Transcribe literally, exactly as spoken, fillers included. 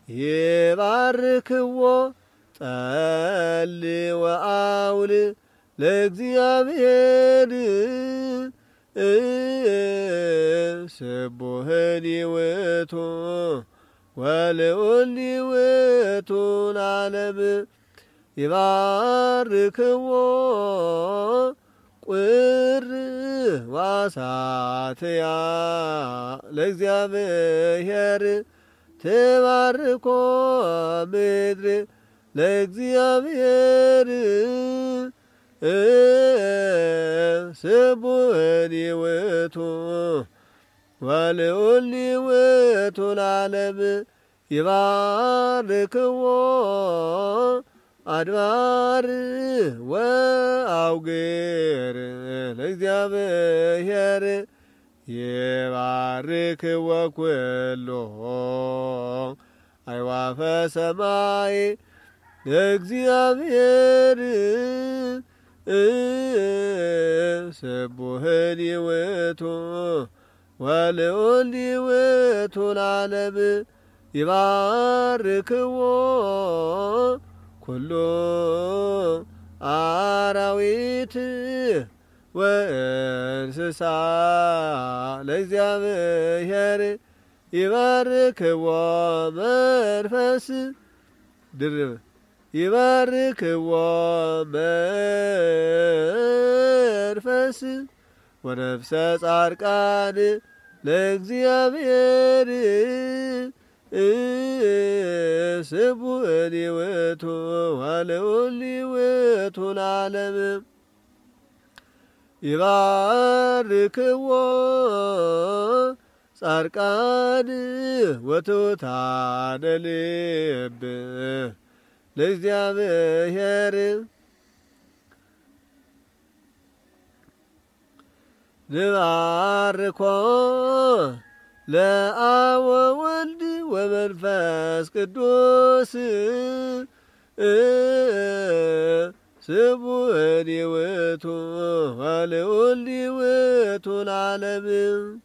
ይባርክዎ ጠል ወአውል ለእግዚአብሔር ስቡህኒ ውእቱ ወልዑል ውእቱ ለዓለም ይባርክዎ ቁር ዋሳትያ ለእግዚአብሔር ተባርኮ ምድር ለእግዚአብሔር ስቡህኒ ውእቱ ወልዑል ውእቱ ለዓለም ይባርክዎ አድባር ወአውግር ለእግዚአብሔር ይባርክዎ ኩሎ አዕዋፈ ሰማይ ለእግዚአብሔር ስቡህኒ ውእቱ ወልዑል ውእቱ ለዓለም ይባርክዎ ኩሉ አራዊት ወእንስሳ ለእግዚአብሔር ይባርክዎ መንፈስ ድርብ ይባርክዎ መንፈስ ወነፍሰ ጻድቃን ለእግዚአብሔር ስቡህኒ ውእቱ ወልዑል ውእቱ ለዓለም ይባርክዎ ጻድቃን ወትሑታነ ልብ ለእግዚአብሔር ንባርኮ ለአብ ወወልድ ወመንፈስ ቅዱስ ስቡህኒ ውእቱ ወልዑል ውእቱ ለዓለም